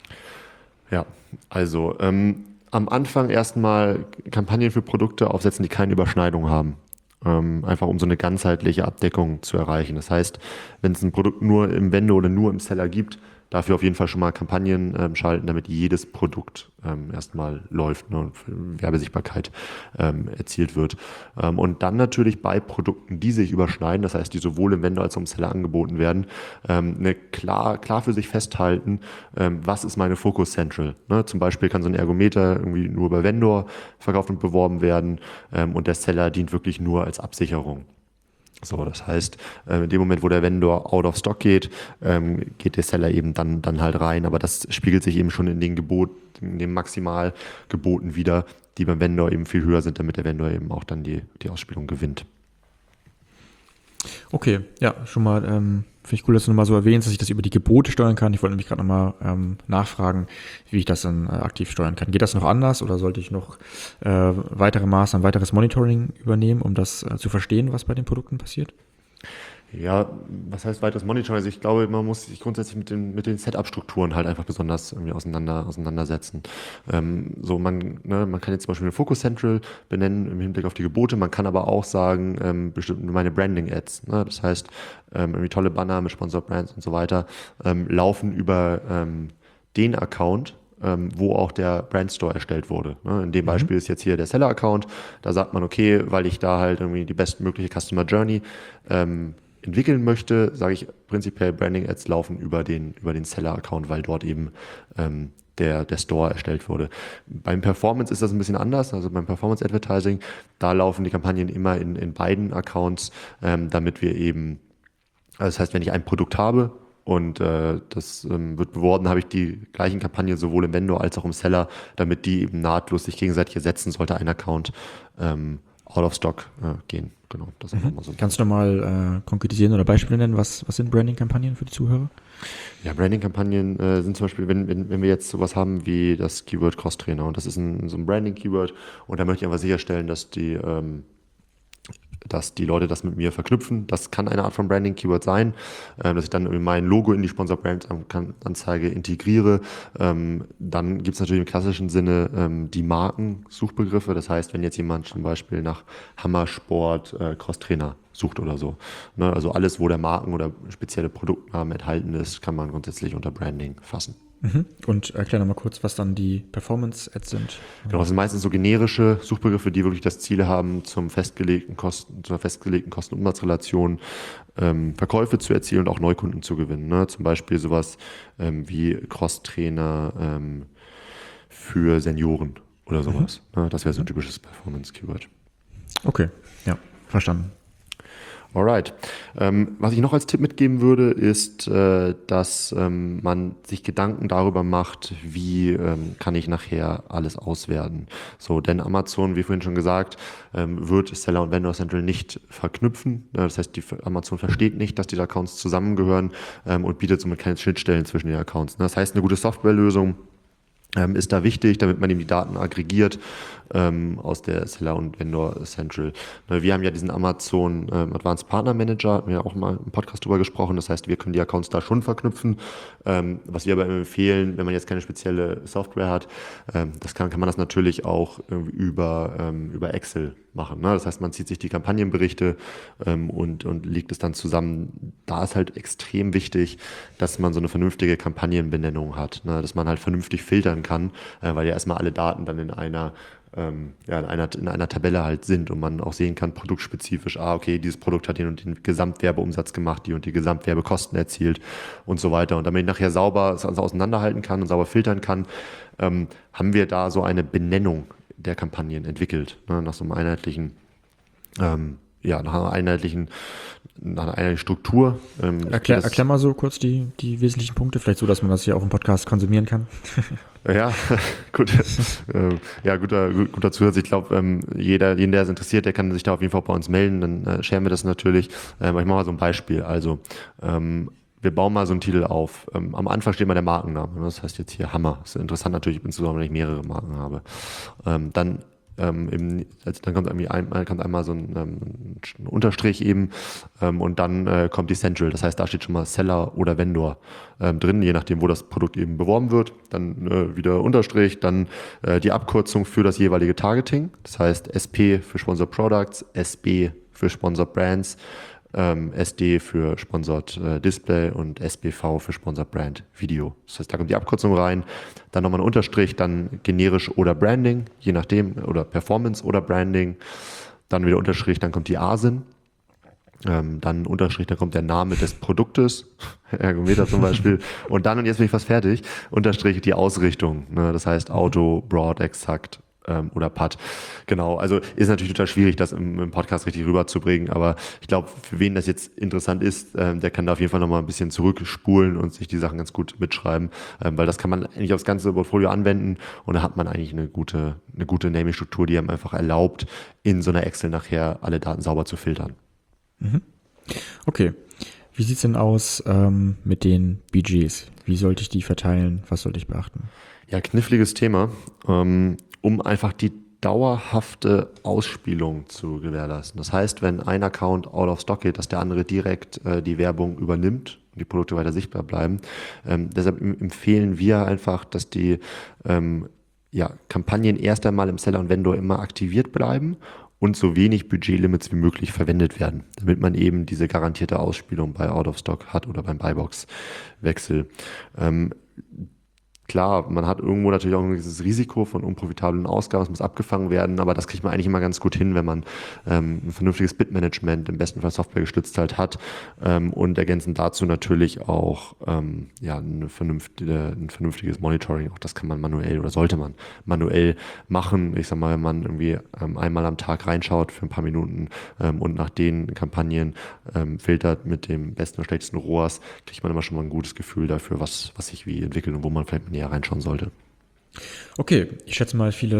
Ja, also ähm, am Anfang erstmal Kampagnen für Produkte aufsetzen, die keine Überschneidung haben. Ähm, einfach um so eine ganzheitliche Abdeckung zu erreichen. Das heißt, wenn es ein Produkt nur im Vendor oder nur im Seller gibt, dafür auf jeden Fall schon mal Kampagnen ähm, schalten, damit jedes Produkt ähm, erstmal läuft, ne, und für Werbesichtbarkeit ähm, erzielt wird. Ähm, und dann natürlich bei Produkten, die sich überschneiden, das heißt, die sowohl im Vendor als auch im Seller angeboten werden, ähm, eine klar, klar für sich festhalten, ähm, was ist meine Focus Central. Ne? Zum Beispiel kann so ein Ergometer irgendwie nur bei Vendor verkauft und beworben werden, ähm, und der Seller dient wirklich nur als Absicherung. So, das heißt, in dem Moment, wo der Vendor out of stock geht, ähm, geht der Seller eben dann, dann halt rein. Aber das spiegelt sich eben schon in den Geboten, in den Maximalgeboten wieder, die beim Vendor eben viel höher sind, damit der Vendor eben auch dann die, die Ausspielung gewinnt. Okay, ja, schon mal, ähm, finde ich cool, dass du nochmal so erwähnst, dass ich das über die Gebote steuern kann. Ich wollte nämlich gerade nochmal ähm, nachfragen, wie ich das dann äh, aktiv steuern kann. Geht das noch anders oder sollte ich noch äh, weitere Maßnahmen, weiteres Monitoring übernehmen, um das äh, zu verstehen, was bei den Produkten passiert? Ja, was heißt weiteres Monitoring? Also ich glaube, man muss sich grundsätzlich mit den, mit den Setup-Strukturen halt einfach besonders irgendwie auseinander, auseinandersetzen. Ähm, so man, ne, man kann jetzt zum Beispiel eine Focus Central benennen im Hinblick auf die Gebote, man kann aber auch sagen, ähm, bestimmt meine Branding-Ads, ne? Das heißt, ähm, irgendwie tolle Banner mit Sponsored Brands und so weiter, ähm, laufen über ähm, den Account, ähm, wo auch der Brandstore erstellt wurde. Ne? In dem Beispiel mhm. ist jetzt hier der Seller-Account, da sagt man, okay, weil ich da halt irgendwie die bestmögliche Customer Journey ähm, entwickeln möchte, sage ich prinzipiell, Branding-Ads laufen über den, über den Seller-Account, weil dort eben ähm, der, der Store erstellt wurde. Beim Performance ist das ein bisschen anders, also beim Performance-Advertising, da laufen die Kampagnen immer in, in beiden Accounts, ähm, damit wir eben, also das heißt, wenn ich ein Produkt habe und äh, das ähm, wird beworben, habe ich die gleichen Kampagnen sowohl im Vendor als auch im Seller, damit die eben nahtlos sich gegenseitig ersetzen, sollte ein Account ähm, out of stock äh, gehen. Genau, das ist Mhm. nochmal so. Kannst du mal äh, konkretisieren oder Beispiele nennen? Was, was sind Branding-Kampagnen für die Zuhörer? Ja, Branding-Kampagnen äh, sind zum Beispiel, wenn, wenn, wenn wir jetzt sowas haben wie das Keyword Crosstrainer und das ist ein, so ein Branding-Keyword und da möchte ich einfach sicherstellen, dass die ähm, dass die Leute das mit mir verknüpfen. Das kann eine Art von Branding-Keyword sein, ähm, dass ich dann irgendwie mein Logo in die Sponsor-Brand-Anzeige integriere. Ähm, dann gibt es natürlich im klassischen Sinne ähm, die Markensuchbegriffe. Das heißt, wenn jetzt jemand zum Beispiel nach Hammersport äh, Crosstrainer sucht oder so. Ne? Also alles, wo der Marken- oder spezielle Produktnamen enthalten ist, kann man grundsätzlich unter Branding fassen. Mhm. Und erklär nochmal kurz, was dann die Performance-Ads sind. Genau, das sind meistens so generische Suchbegriffe, die wirklich das Ziel haben, zum festgelegten Kosten, zur festgelegten Kosten-Umsatz-Relation ähm, Verkäufe zu erzielen und auch Neukunden zu gewinnen. Ne? Zum Beispiel sowas ähm, wie Crosstrainer ähm, für Senioren oder sowas. Mhm. Ne? Das wäre so ein typisches Performance-Keyword. Okay, ja, verstanden. Alright. Ähm, was ich noch als Tipp mitgeben würde, ist, äh, dass ähm, man sich Gedanken darüber macht, wie ähm, kann ich nachher alles auswerten. So, denn Amazon, wie vorhin schon gesagt, ähm, wird Seller und Vendor Central nicht verknüpfen. Ja, das heißt, die, Amazon versteht nicht, dass die Accounts zusammengehören ähm, und bietet somit keine Schnittstellen zwischen den Accounts. Das heißt, eine gute Softwarelösung Ähm, ist da wichtig, damit man eben die Daten aggregiert ähm, aus der Seller und Vendor Central. Wir haben ja diesen Amazon ähm, Advanced Partner Manager, haben wir auch mal im Podcast drüber gesprochen. Das heißt, wir können die Accounts da schon verknüpfen. Ähm, was wir aber empfehlen, wenn man jetzt keine spezielle Software hat, ähm, das kann, kann man das natürlich auch über, ähm, über Excel machen. Ne? Das heißt, man zieht sich die Kampagnenberichte ähm, und, und legt es dann zusammen. Da ist halt extrem wichtig, dass man so eine vernünftige Kampagnenbenennung hat, ne? Dass man halt vernünftig filtern kann, äh, weil ja erstmal alle Daten dann in einer ähm, ja, in einer, in einer Tabelle halt sind und man auch sehen kann, produktspezifisch, ah, okay, dieses Produkt hat den und den Gesamtwerbeumsatz gemacht, die und die Gesamtwerbekosten erzielt und so weiter. Und damit ich nachher sauber es auseinanderhalten kann und sauber filtern kann, ähm, haben wir da so eine Benennung der Kampagnen entwickelt, ne, nach so einem einheitlichen, ähm, ja, nach einer einheitlichen, nach einer einheitlichen Struktur. Ähm, Erklär, das, erklär mal so kurz die, die wesentlichen Punkte, vielleicht so, dass man das hier auch im Podcast konsumieren kann. Ja, gut, äh, ja, guter, guter Zusatz. Ich glaube, ähm, jeder, jeden, der es interessiert, der kann sich da auf jeden Fall bei uns melden, dann äh, sharen wir das natürlich. Ähm, ich mache mal so ein Beispiel. Also, ähm, wir bauen mal so einen Titel auf. Ähm, am Anfang steht mal der Markenname. Das heißt jetzt hier Hammer. Das ist interessant natürlich, insbesondere wenn ich mehrere Marken habe. Ähm, dann ähm, im, also dann kommt irgendwie ein, kommt einmal so ein, ähm, ein Unterstrich eben ähm, und dann äh, kommt die Central. Das heißt, da steht schon mal Seller oder Vendor ähm, drin, je nachdem, wo das Produkt eben beworben wird. Dann äh, wieder Unterstrich, dann äh, die Abkürzung für das jeweilige Targeting. Das heißt S P für Sponsored Products, S B für Sponsored Brands, Ähm, S D für Sponsored äh, Display und S B V für Sponsored Brand Video. Das heißt, da kommt die Abkürzung rein, dann nochmal ein Unterstrich, dann generisch oder Branding, je nachdem, oder Performance oder Branding, dann wieder Unterstrich, dann kommt die A S I N, ähm, dann Unterstrich, dann kommt der Name des Produktes, Ergometer zum Beispiel, und dann, und jetzt bin ich fast fertig, Unterstrich die Ausrichtung, ne? Das heißt Auto, Broad, Exakt, oder P A T. Genau, also ist natürlich total schwierig, das im, im Podcast richtig rüberzubringen, aber ich glaube, für wen das jetzt interessant ist, ähm, der kann da auf jeden Fall nochmal ein bisschen zurückspulen und sich die Sachen ganz gut mitschreiben, ähm, weil das kann man eigentlich aufs ganze Portfolio anwenden und da hat man eigentlich eine gute, eine gute Naming-Struktur, die einem einfach erlaubt, in so einer Excel nachher alle Daten sauber zu filtern. Mhm. Okay. Wie sieht es denn aus ähm, mit den Budgets? Wie sollte ich die verteilen? Was sollte ich beachten? Ja, kniffliges Thema. Ähm, um einfach die dauerhafte Ausspielung zu gewährleisten. Das heißt, wenn ein Account out of stock geht, dass der andere direkt äh, die Werbung übernimmt und die Produkte weiter sichtbar bleiben. Ähm, deshalb empfehlen wir einfach, dass die ähm, ja, Kampagnen erst einmal im Seller und Vendor immer aktiviert bleiben und so wenig Budgetlimits wie möglich verwendet werden, damit man eben diese garantierte Ausspielung bei out of stock hat oder beim Buybox-Wechsel. Ähm, Klar, man hat irgendwo natürlich auch ein gewisses Risiko von unprofitablen Ausgaben, das muss abgefangen werden, aber das kriegt man eigentlich immer ganz gut hin, wenn man ähm, ein vernünftiges Bid-Management, im besten Fall Software gestützt halt hat ähm, und ergänzend dazu natürlich auch ähm, ja, eine vernünftige, ein vernünftiges Monitoring, auch das kann man manuell oder sollte man manuell machen. Ich sag mal, wenn man irgendwie ähm, einmal am Tag reinschaut für ein paar Minuten ähm, und nach den Kampagnen ähm, filtert mit dem besten oder schlechtesten R O A S, kriegt man immer schon mal ein gutes Gefühl dafür, was, was sich wie entwickelt und wo man vielleicht näher reinschauen sollte. Okay, ich schätze mal, viele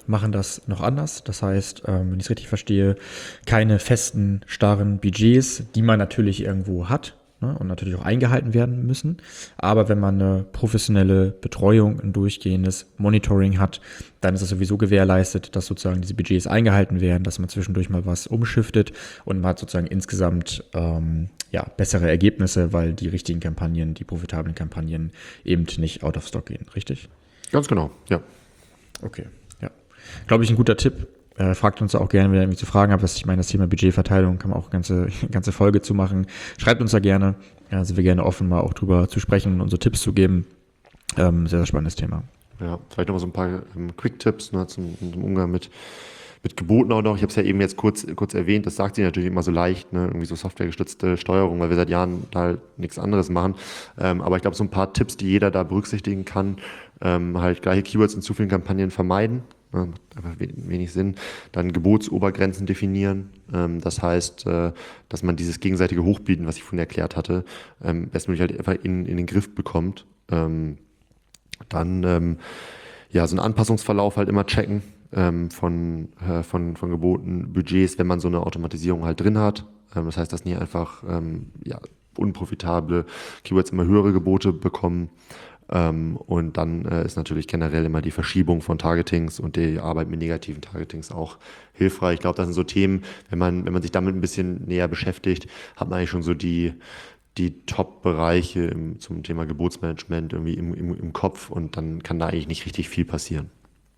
machen das noch anders. Das heißt, ähm, wenn ich es richtig verstehe, keine festen, starren Budgets, die man natürlich irgendwo hat, ne, und natürlich auch eingehalten werden müssen. Aber wenn man eine professionelle Betreuung, ein durchgehendes Monitoring hat, dann ist es sowieso gewährleistet, dass sozusagen diese Budgets eingehalten werden, dass man zwischendurch mal was umschiftet und man hat sozusagen insgesamt ähm, ja, bessere Ergebnisse, weil die richtigen Kampagnen, die profitablen Kampagnen eben nicht out of stock gehen, richtig? Ganz genau, ja. Okay, ja. Glaube ich, ein guter Tipp. Äh, fragt uns auch gerne, wenn ihr irgendwie zu Fragen habt. Ich meine, das Thema Budgetverteilung kann man auch eine ganze, ganze Folge zu machen. Schreibt uns da gerne. Ja, sind wir gerne offen, mal auch drüber zu sprechen und unsere Tipps zu geben. Ähm, sehr, sehr spannendes Thema. Ja, vielleicht nochmal so ein paar ähm, Quick-Tipps, ne, zum, zum Umgang mit, mit Geboten auch noch. Ich habe es ja eben jetzt kurz, kurz erwähnt, das sagt sie natürlich immer so leicht, ne, irgendwie so softwaregestützte Steuerung, weil wir seit Jahren halt nichts anderes machen. Ähm, aber ich glaube, so ein paar Tipps, die jeder da berücksichtigen kann, ähm, halt gleiche Keywords in zu vielen Kampagnen vermeiden. Ja, macht einfach wenig Sinn. Dann Gebotsobergrenzen definieren. Ähm, das heißt, äh, dass man dieses gegenseitige Hochbieten, was ich vorhin erklärt hatte, ähm, bestmöglich halt einfach in, in den Griff bekommt. Ähm, dann ähm, ja, so einen Anpassungsverlauf halt immer checken ähm, von, äh, von, von Geboten, Budgets, wenn man so eine Automatisierung halt drin hat. Ähm, das heißt, dass nie einfach ähm, ja, unprofitable Keywords immer höhere Gebote bekommen. Ähm, und dann äh, ist natürlich generell immer die Verschiebung von Targetings und die Arbeit mit negativen Targetings auch hilfreich. Ich glaube, das sind so Themen, wenn man, wenn man sich damit ein bisschen näher beschäftigt, hat man eigentlich schon so die, die Top-Bereiche im, zum Thema Gebotsmanagement irgendwie im, im, im Kopf und dann kann da eigentlich nicht richtig viel passieren.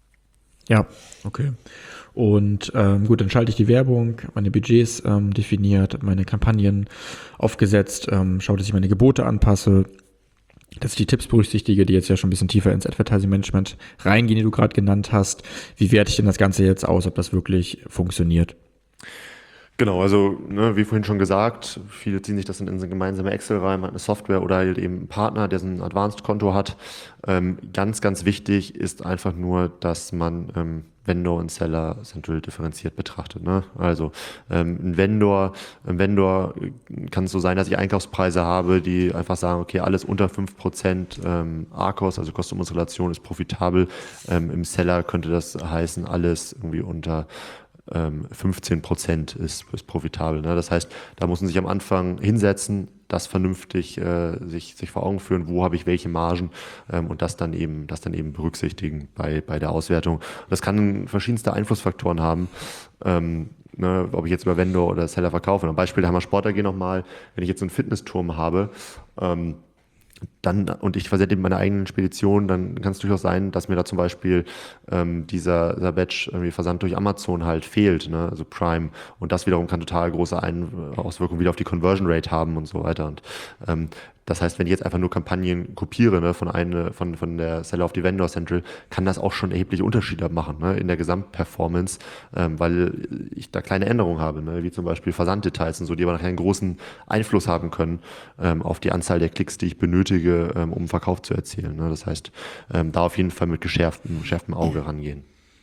Ja, okay. Und ähm, gut, dann schalte ich die Werbung, meine Budgets ähm, definiert, meine Kampagnen aufgesetzt, ähm, schaue, dass ich meine Gebote anpasse, dass ich die Tipps berücksichtige, die jetzt ja schon ein bisschen tiefer ins Advertising Management reingehen, die du gerade genannt hast. Wie werte ich denn das Ganze jetzt aus, ob das wirklich funktioniert? Genau, also ne, wie vorhin schon gesagt, viele ziehen sich das in, in so eine gemeinsame Excel rein, man hat eine Software oder halt eben einen Partner, der so ein Advanced-Konto hat. Ähm, ganz, ganz wichtig ist einfach nur, dass man ähm, Vendor und Seller Central differenziert betrachtet. Ne? Also ähm, ein Vendor, ein Vendor kann es so sein, dass ich Einkaufspreise habe, die einfach sagen, okay, alles unter fünf Prozent ähm, A K O S, also Kosten-Umsatz-Relation, ist profitabel. Ähm, im Seller könnte das heißen, alles irgendwie unter fünfzehn Prozent ist, ist profitabel. Ne? Das heißt, da muss man sich am Anfang hinsetzen, das vernünftig äh, sich, sich vor Augen führen, wo habe ich welche Margen ähm, und das dann eben, das dann eben berücksichtigen bei, bei der Auswertung. Das kann verschiedenste Einflussfaktoren haben. Ähm, ne, ob ich jetzt über Vendor oder Seller verkaufe. Ein Beispiel, da haben wir Sport A G nochmal, wenn ich jetzt so einen Fitnessturm habe, ähm, dann und ich versende meine eigenen Speditionen, dann kann es durchaus sein, dass mir da zum Beispiel ähm, dieser, dieser Batch irgendwie Versand durch Amazon halt fehlt, ne? Also Prime, und das wiederum kann total große Ein- Auswirkungen wieder auf die Conversion Rate haben und so weiter. Und ähm, das heißt, wenn ich jetzt einfach nur Kampagnen kopiere, ne, von eine, von, von der Seller auf die Vendor Central, kann das auch schon erhebliche Unterschiede machen, ne, in der Gesamtperformance, ähm, weil ich da kleine Änderungen habe, ne, wie zum Beispiel Versanddetails und so, die aber nachher einen großen Einfluss haben können ähm, auf die Anzahl der Klicks, die ich benötige, ähm, um Verkauf zu erzielen. Ne. Das heißt, ähm, da auf jeden Fall mit geschärftem, geschärftem Auge rangehen.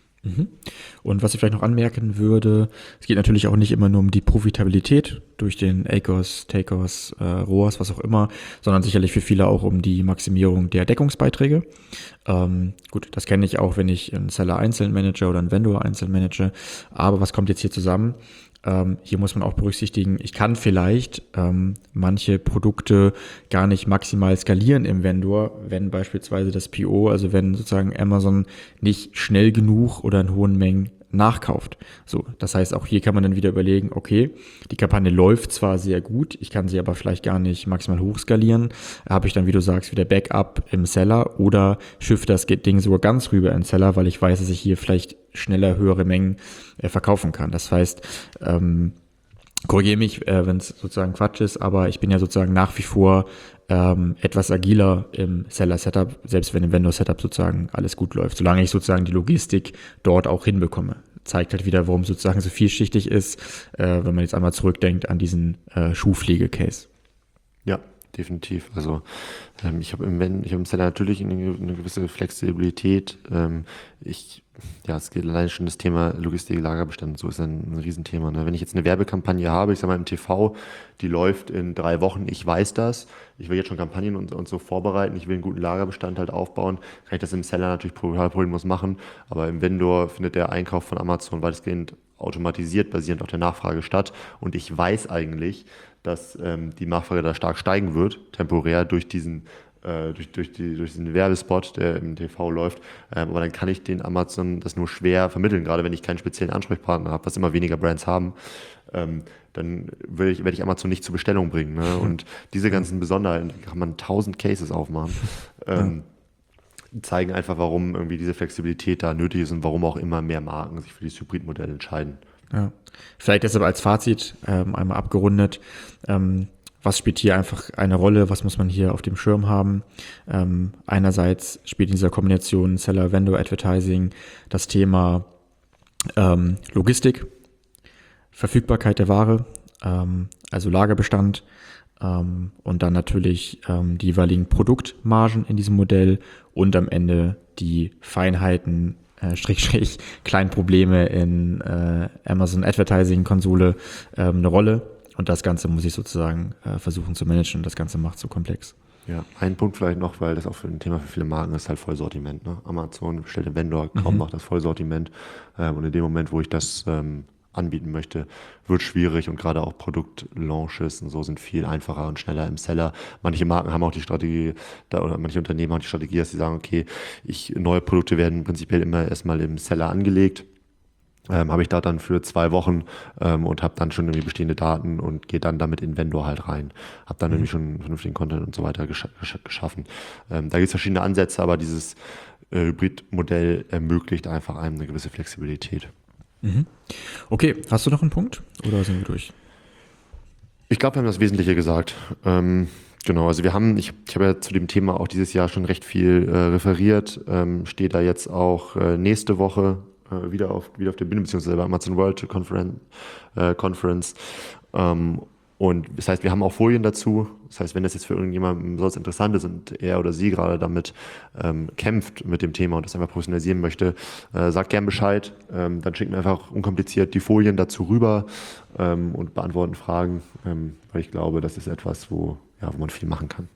Und was ich vielleicht noch anmerken würde, es geht natürlich auch nicht immer nur um die Profitabilität durch den A K O S, T A K O S, äh, R O A S, was auch immer, sondern sicherlich für viele auch um die Maximierung der Deckungsbeiträge. Ähm, gut, das kenne ich auch, wenn ich einen Seller einzeln manage oder einen Vendor einzeln manage. Aber was kommt jetzt hier zusammen? Ähm, hier muss man auch berücksichtigen, ich kann vielleicht ähm, manche Produkte gar nicht maximal skalieren im Vendor, wenn beispielsweise das P O, also wenn sozusagen Amazon nicht schnell genug oder in hohen Mengen nachkauft. So, das heißt, auch hier kann man dann wieder überlegen, okay, die Kampagne läuft zwar sehr gut, ich kann sie aber vielleicht gar nicht maximal hochskalieren. Habe ich dann, wie du sagst, wieder Backup im Seller oder schiffe das Ding sogar ganz rüber in den Seller, weil ich weiß, dass ich hier vielleicht schneller höhere Mengen äh, verkaufen kann. Das heißt, ähm, korrigiere mich, äh, wenn es sozusagen Quatsch ist, aber ich bin ja sozusagen nach wie vor ähm, etwas agiler im Seller-Setup, selbst wenn im Vendor-Setup sozusagen alles gut läuft, solange ich sozusagen die Logistik dort auch hinbekomme. Zeigt halt wieder, warum sozusagen so vielschichtig ist, äh, wenn man jetzt einmal zurückdenkt an diesen äh, Schuhpflege-Case. Ja, definitiv. Also ähm, ich habe im, ich hab im Seller natürlich eine, eine gewisse Flexibilität. Ähm, ich, ja, es geht allein schon das Thema Logistik, Lagerbestand, so ist ein, ein Riesenthema. Ne? Wenn ich jetzt eine Werbekampagne habe, ich sage mal im T V, die läuft in drei Wochen, ich weiß das, ich will jetzt schon Kampagnen und, und so vorbereiten, ich will einen guten Lagerbestand halt aufbauen, kann ich das im Seller natürlich problemlos machen, aber im Vendor findet der Einkauf von Amazon weitestgehend automatisiert, basierend auf der Nachfrage statt und ich weiß eigentlich, dass ähm, die Nachfrage da stark steigen wird, temporär durch diesen, äh, durch, durch, die, durch diesen Werbespot, der im T V läuft. Ähm, aber dann kann ich den Amazon das nur schwer vermitteln, gerade wenn ich keinen speziellen Ansprechpartner habe, was immer weniger Brands haben. Ähm, dann werde ich, werd ich Amazon nicht zur Bestellung bringen. Ne? Und diese ganzen Besonderheiten, da kann man tausend Cases aufmachen. Ähm, ja. Zeigen einfach, warum irgendwie diese Flexibilität da nötig ist und warum auch immer mehr Marken sich für dieses Hybridmodell entscheiden. Ja. Vielleicht deshalb als Fazit ähm, einmal abgerundet, ähm, was spielt hier einfach eine Rolle, was muss man hier auf dem Schirm haben? Ähm, einerseits spielt in dieser Kombination Seller-Vendor-Advertising das Thema ähm, Logistik, Verfügbarkeit der Ware, ähm, also Lagerbestand ähm, und dann natürlich ähm, die jeweiligen Produktmargen in diesem Modell und am Ende die Feinheiten, Äh, Strich, Strich, kleinen Probleme in äh, Amazon Advertising Konsole ähm, eine Rolle und das Ganze muss ich sozusagen äh, versuchen zu managen und das Ganze macht so komplex. Ja, ein Punkt vielleicht noch, weil das auch für ein Thema für viele Marken ist, halt Vollsortiment. Ne? Amazon bestellt den Vendor, kaum mhm. macht das Vollsortiment ähm, und in dem Moment, wo ich das ähm, anbieten möchte, wird schwierig und gerade auch Produktlaunches und so sind viel einfacher und schneller im Seller. Manche Marken haben auch die Strategie, da, oder manche Unternehmen haben die Strategie, dass sie sagen, okay, ich, neue Produkte werden prinzipiell immer erstmal im Seller angelegt, ähm, habe ich da dann für zwei Wochen ähm, und habe dann schon irgendwie bestehende Daten und gehe dann damit in Vendor halt rein. Habe dann mhm. irgendwie schon vernünftigen Content und so weiter gesch- gesch- geschaffen. Ähm, da gibt es verschiedene Ansätze, aber dieses äh, Hybridmodell ermöglicht einfach einem eine gewisse Flexibilität. Okay, hast du noch einen Punkt oder sind wir durch? Ich glaube, wir haben das Wesentliche gesagt. Ähm, genau, also wir haben, ich, ich habe ja zu dem Thema auch dieses Jahr schon recht viel äh, referiert, ähm, stehe da jetzt auch äh, nächste Woche äh, wieder, auf, wieder auf der Bühne, beziehungsweise bei Amazon World Conference. Äh, Conference ähm, und das heißt, wir haben auch Folien dazu. Das heißt, wenn das jetzt für irgendjemanden sonst interessant ist und er oder sie gerade damit ähm, kämpft mit dem Thema und das einfach professionalisieren möchte, äh, sagt gern Bescheid. Ähm, dann schicken wir einfach unkompliziert die Folien dazu rüber ähm, und beantworten Fragen, ähm, weil ich glaube, das ist etwas, wo, ja, wo man viel machen kann.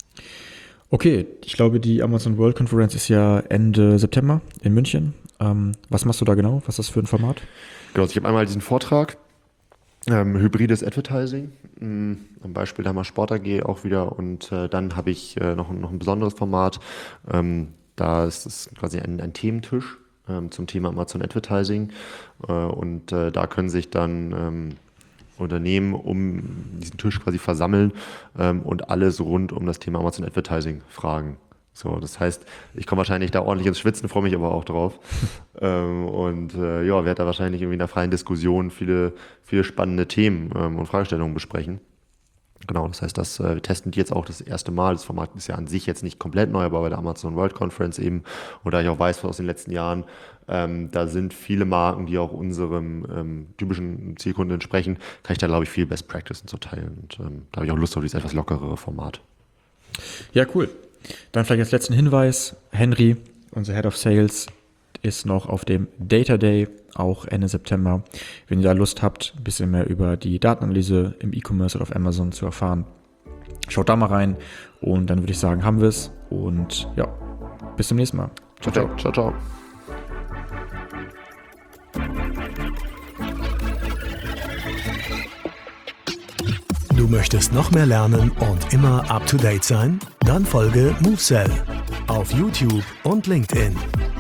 Okay, ich glaube, die Amazon World Conference ist ja Ende September in München. Ähm, was machst du da genau? Was ist das für ein Format? Genau, also ich habe einmal diesen Vortrag, Ähm, hybrides Advertising, ähm, am Beispiel der Sport A G auch wieder und äh, dann habe ich äh, noch, noch ein besonderes Format, ähm, da ist es quasi ein, ein Thementisch ähm, zum Thema Amazon Advertising äh, und äh, da können sich dann ähm, Unternehmen um diesen Tisch quasi versammeln ähm, und alles rund um das Thema Amazon Advertising fragen. So, das heißt, ich komme wahrscheinlich da ordentlich ins Schwitzen, freue mich aber auch drauf. ähm, und äh, ja, werde da wahrscheinlich irgendwie in einer freien Diskussion viele, viele spannende Themen ähm, und Fragestellungen besprechen. Genau, das heißt, das äh, wir testen die jetzt auch das erste Mal. Das Format ist ja an sich jetzt nicht komplett neu, aber bei der Amazon World Conference eben. Und da ich auch weiß aus den letzten Jahren, ähm, da sind viele Marken, die auch unserem ähm, typischen Zielkunden entsprechen, kann ich da, glaube ich, viel Best Practice und so teilen. Und ähm, da habe ich auch Lust auf dieses etwas lockerere Format. Ja, cool. Dann vielleicht als letzten Hinweis, Henry, unser Head of Sales, ist noch auf dem Data Day, auch Ende September. Wenn ihr da Lust habt, ein bisschen mehr über die Datenanalyse im E-Commerce oder auf Amazon zu erfahren, schaut da mal rein und dann würde ich sagen, haben wir es und ja, bis zum nächsten Mal. Ciao, ciao. Ciao, ciao. Du möchtest noch mehr lernen und immer up to date sein? Dann folge MoveSell auf YouTube und LinkedIn.